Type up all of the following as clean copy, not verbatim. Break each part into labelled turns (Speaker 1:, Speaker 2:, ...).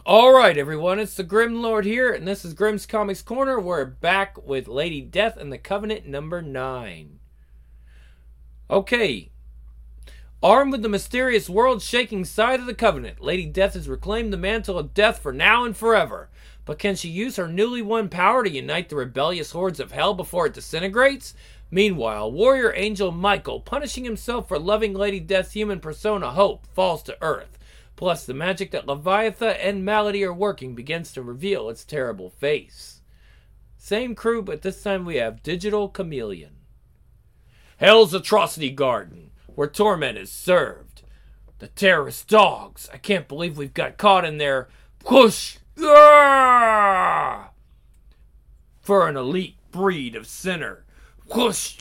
Speaker 1: Alright, everyone, it's the Grim Lord here, and this is Grimm's Comics Corner. We're back with Lady Death and the Covenant number 9. Okay. Armed with the mysterious world-shaking side of the Covenant, Lady Death has reclaimed the mantle of death for now and forever. But can she use her newly won power to unite the rebellious hordes of hell before it disintegrates? Meanwhile, warrior angel Michael, punishing himself for loving Lady Death's human persona Hope, falls to Earth. Plus, the magic that Leviatha and Malady are working begins to reveal its terrible face. Same crew, but this time we have Digital Chameleon. Hell's Atrocity Garden, where torment is served. The terrorist dogs. I can't believe we've got caught in there. Whoosh! Ah! For an elite breed of sinner. Whoosh!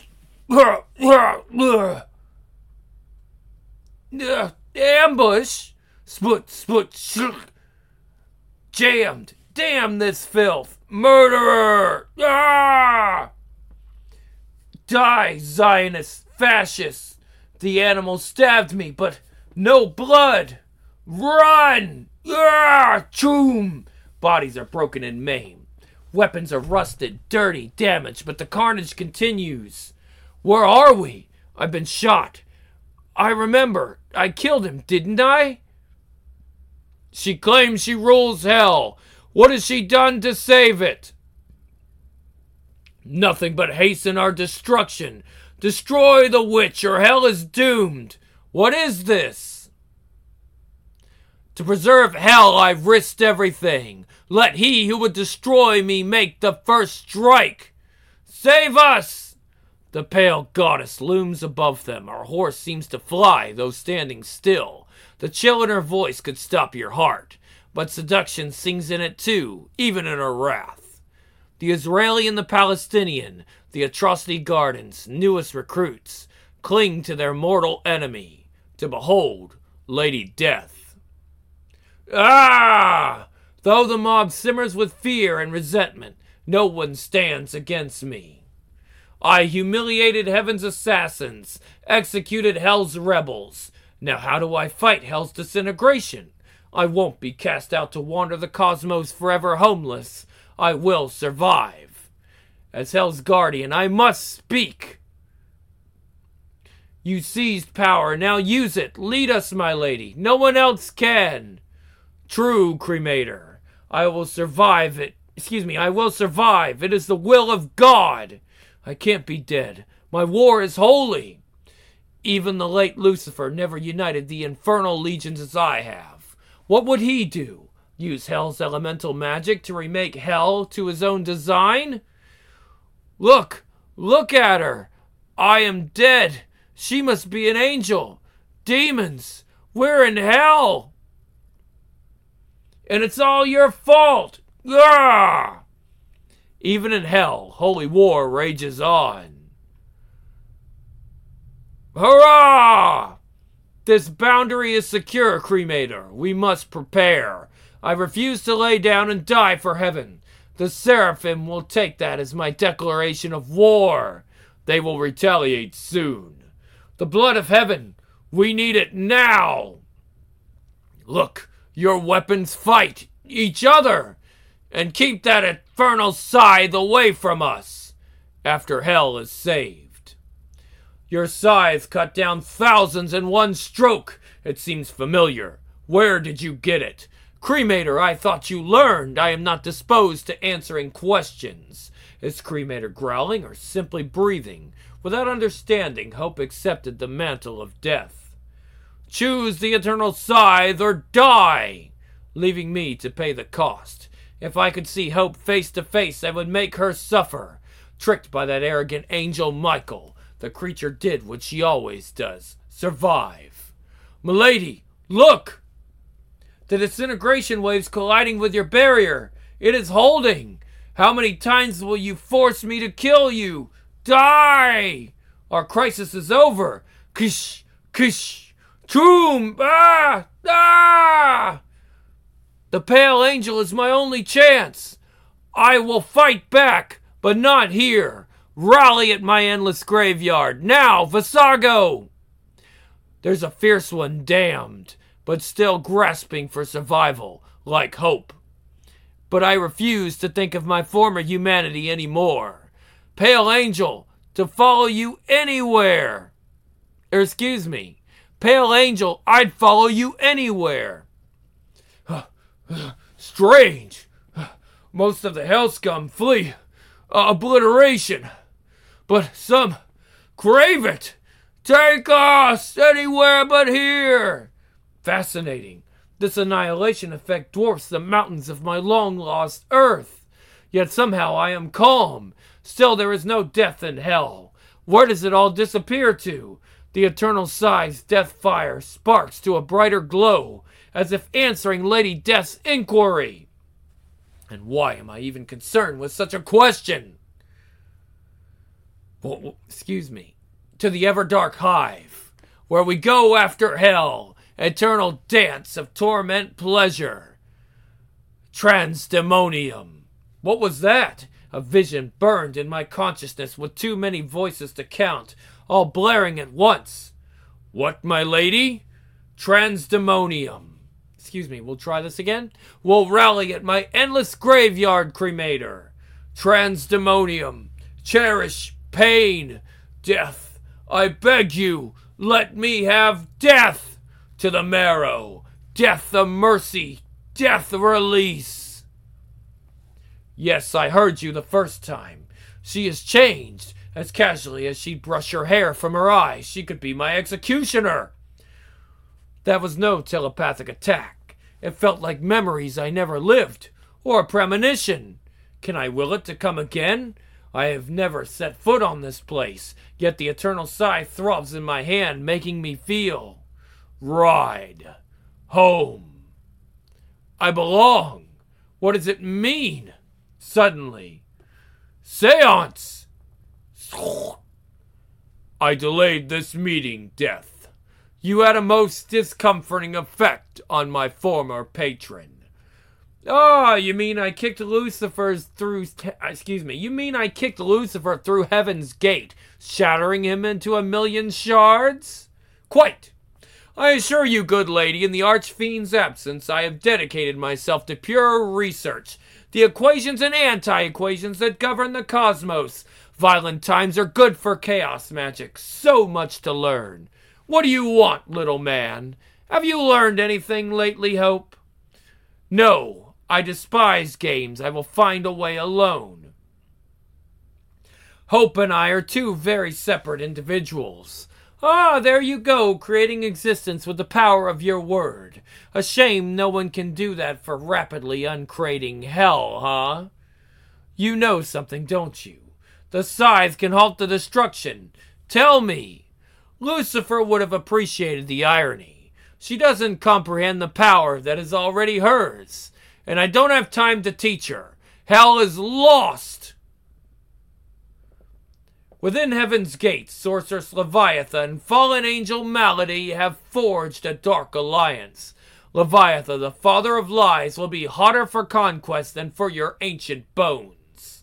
Speaker 1: Ambush! Split, jammed. Damn this filth. Murderer! Ah! Die, Zionist fascists. The animal stabbed me, but no blood. Run! Ah! Choom! Bodies are broken and maimed. Weapons are rusted, dirty, damaged, but the carnage continues. Where are we? I've been shot. I remember. I killed him, didn't I? She claims she rules hell. What has she done to save it? Nothing but hasten our destruction. Destroy the witch or hell is doomed. What is this? To preserve hell, I've risked everything. Let he who would destroy me make the first strike. Save us! The pale goddess looms above them. Our horse seems to fly, though standing still. The chill in her voice could stop your heart, but seduction sings in it too, even in her wrath. The Israeli and the Palestinian, the Atrocity Garden's newest recruits, cling to their mortal enemy, to behold Lady Death. Ah! Though the mob simmers with fear and resentment, no one stands against me. I humiliated heaven's assassins, executed hell's rebels. Now how do I fight hell's disintegration? I won't be cast out to wander the cosmos forever homeless. I will survive. As hell's guardian, I must speak. You seized power, now use it. Lead us, my lady. No one else can. True, Cremator. I will survive it. I will survive. It is the will of God. I can't be dead. My war is holy. Even the late Lucifer never united the infernal legions as I have. What would he do? Use hell's elemental magic to remake hell to his own design? Look at her. I am dead. She must be an angel. Demons, we're in hell. And it's all your fault. Ah! Even in hell, holy war rages on. Hurrah! This boundary is secure, Cremator. We must prepare. I refuse to lay down and die for heaven. The Seraphim will take that as my declaration of war. They will retaliate soon. The blood of heaven, we need it now. Look, your weapons fight each other. And keep that infernal scythe away from us after hell is saved. Your scythe cut down thousands in one stroke. It seems familiar. Where did you get it? Cremator, I thought you learned. I am not disposed to answering questions. Is Cremator growling or simply breathing? Without understanding, Hope accepted the mantle of death. Choose the eternal scythe or die, leaving me to pay the cost. If I could see Hope face to face, I would make her suffer. Tricked by that arrogant angel Michael, the creature did what she always does, survive. Milady, look! The disintegration waves colliding with your barrier. It is holding. How many times will you force me to kill you? Die! Our crisis is over. Kish, kish, choom, ah, ah! The pale angel is my only chance. I will fight back, but not here. Rally at my endless graveyard. Now, Visago! There's a fierce one damned, but still grasping for survival. like hope. But I refuse to think of my former humanity anymore. Pale Angel, to follow you anywhere. Excuse me. Pale Angel, I'd follow you anywhere. Strange. Most of the hell scum flee obliteration. But some crave it. Take us anywhere but here. Fascinating. This annihilation effect dwarfs the mountains of my long-lost Earth. Yet somehow I am calm. Still there is no death in hell. Where does it all disappear to? The eternal sigh's death fire sparks to a brighter glow, as if answering Lady Death's inquiry. And why am I even concerned with such a question? Well, excuse me. To the Everdark Hive, where we go after hell, eternal dance of torment pleasure. Transdemonium. What was that? A vision burned in my consciousness with too many voices to count, all blaring at once. What, my lady? Transdemonium. Excuse me, we'll try this again. We'll rally at my endless graveyard cremator. Transdemonium. Cherish pain. Death. I beg you, let me have death. To the marrow. Death the mercy. Death the release. Yes, I heard you the first time. She has changed. As casually as she'd brush her hair from her eyes, she could be my executioner. That was no telepathic attack. It felt like memories I never lived, or a premonition. Can I will it to come again? I have never set foot on this place, yet the eternal sigh throbs in my hand, making me feel ride home. I belong. What does it mean? Suddenly. Seance! I delayed this meeting, Death. You had a most discomforting effect on my former patron. You mean I kicked Lucifer through heaven's gate, shattering him into a million shards? Quite. I assure you, good lady, in the Archfiend's absence, I have dedicated myself to pure research, the equations and anti-equations that govern the cosmos. Violent times are good for chaos magic. So much to learn. What do you want, little man? Have you learned anything lately, Hope? No, I despise games. I will find a way alone. Hope and I are two very separate individuals. There you go, creating existence with the power of your word. A shame no one can do that for rapidly uncreating hell, huh? You know something, don't you? The scythe can halt the destruction. Tell me. Lucifer would have appreciated the irony. She doesn't comprehend the power that is already hers. And I don't have time to teach her. Hell is lost. Within heaven's gates, sorceress Leviatha and fallen angel Malady have forged a dark alliance. Leviatha, the father of lies, will be hotter for conquest than for your ancient bones.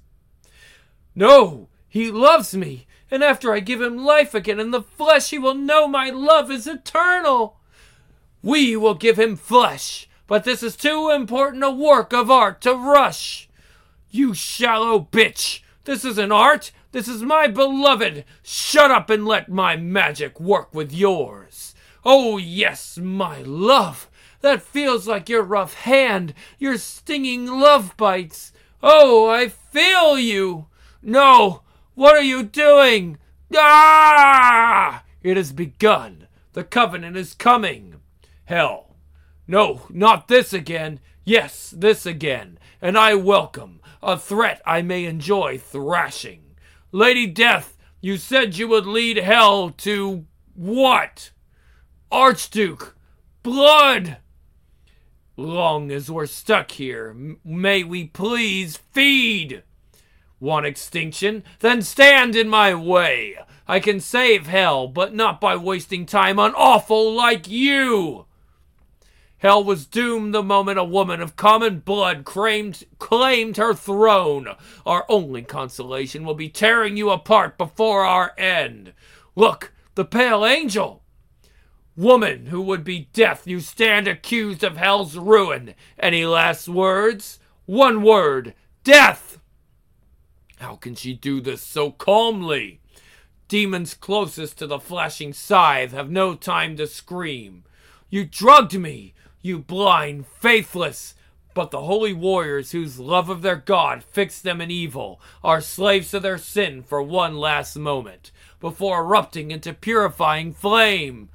Speaker 1: No, he loves me, and after I give him life again in the flesh, he will know my love is eternal. We will give him flesh, but this is too important a work of art to rush. You shallow bitch, this isn't art, this is my beloved. Shut up and let my magic work with yours. Oh yes, my love, that feels like your rough hand, your stinging love bites. Oh, I feel you. No! What are you doing? Ah! It has begun. The covenant is coming. Hell. No, not this again. Yes, this again. And I welcome. A threat I may enjoy thrashing. Lady Death, you said you would lead hell to what? Archduke. Blood. Long as we're stuck here, may we please feed. Want extinction? Then stand in my way. I can save hell, but not by wasting time on awful like you. Hell was doomed the moment a woman of common blood claimed her throne. Our only consolation will be tearing you apart before our end. Look, the Pale Angel. Woman who would be death, you stand accused of hell's ruin. Any last words? One word. Death! How can she do this so calmly? Demons closest to the flashing scythe have no time to scream. You drugged me, you blind, faithless. But the holy warriors whose love of their God fixed them in evil are slaves to their sin for one last moment, before erupting into purifying flame.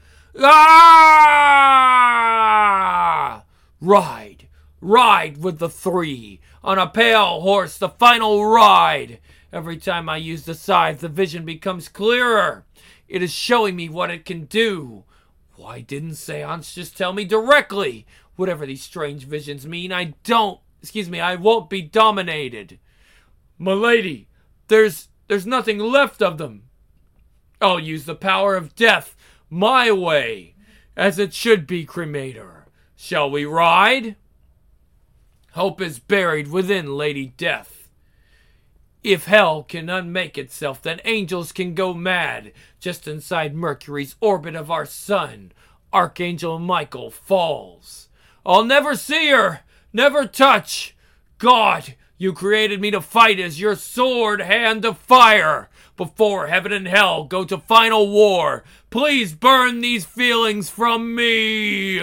Speaker 1: Ah! Ride with the three, on a pale horse, the final ride. Every time I use the scythe, the vision becomes clearer. It is showing me what it can do. Why didn't Seance just tell me directly? Whatever these strange visions mean, I won't be dominated. Milady, there's nothing left of them. I'll use the power of death my way, as it should be, Cremator. Shall we ride? Hope is buried within Lady Death. If hell can unmake itself, then angels can go mad. Just inside Mercury's orbit of our sun, Archangel Michael falls. I'll never see her, never touch. God, you created me to fight as your sword hand of fire. Before heaven and hell go to final war, please burn these feelings from me.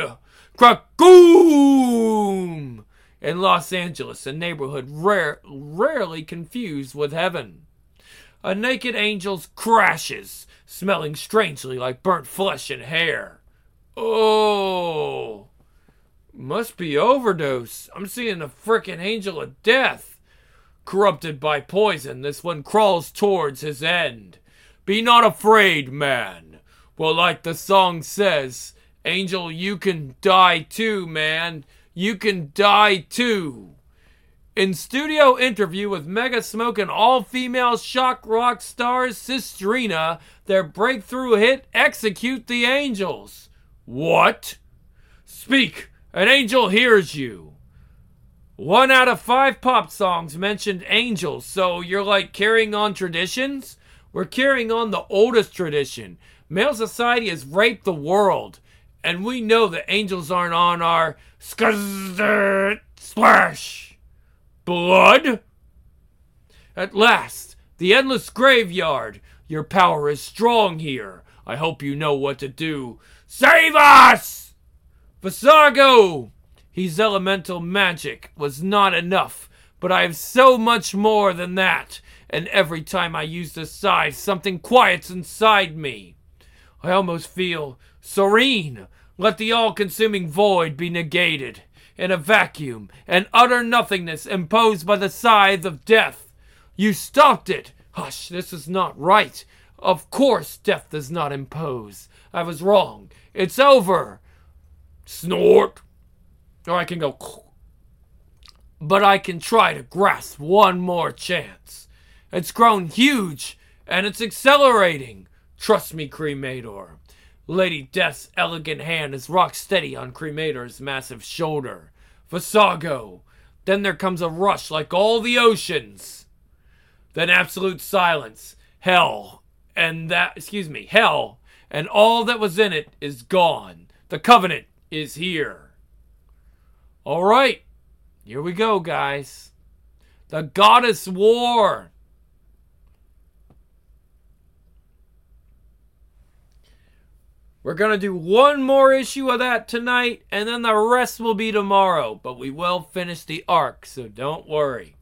Speaker 1: Krakoom! In Los Angeles, a neighborhood rarely confused with heaven. A naked angel crashes, smelling strangely like burnt flesh and hair. Oh, must be overdose. I'm seeing a frickin' angel of death. Corrupted by poison, this one crawls towards his end. Be not afraid, man. Well, like the song says, angel, you can die too, man. You can die too. In studio interview with Mega Smoke and all-female shock rock stars Sistrina, their breakthrough hit Execute the Angels. What? Speak, an angel hears you. 1 out of 5 pop songs mentioned angels, so you're like carrying on traditions? We're carrying on the oldest tradition. Male society has raped the world, and we know that angels aren't on our splash. Blood? At last, the endless graveyard. Your power is strong here. I hope you know what to do. Save us! Visago! His elemental magic was not enough, but I have so much more than that, and every time I use the scythe, something quiets inside me. I almost feel serene. Let the all-consuming void be negated. In a vacuum, an utter nothingness imposed by the scythe of death. You stopped it. Hush, this is not right. Of course death does not impose. I was wrong. It's over. Snort. Or I can go. But I can try to grasp one more chance. It's grown huge, and it's accelerating. Trust me, Cremator. Lady Death's elegant hand is rock steady on Cremator's massive shoulder. Visago. Then there comes a rush like all the oceans. Then absolute silence. Hell, and all that was in it is gone. The Covenant is here. All right, here we go, guys. The Goddess War. We're going to do one more issue of that tonight, and then the rest will be tomorrow. But we will finish the arc, so don't worry.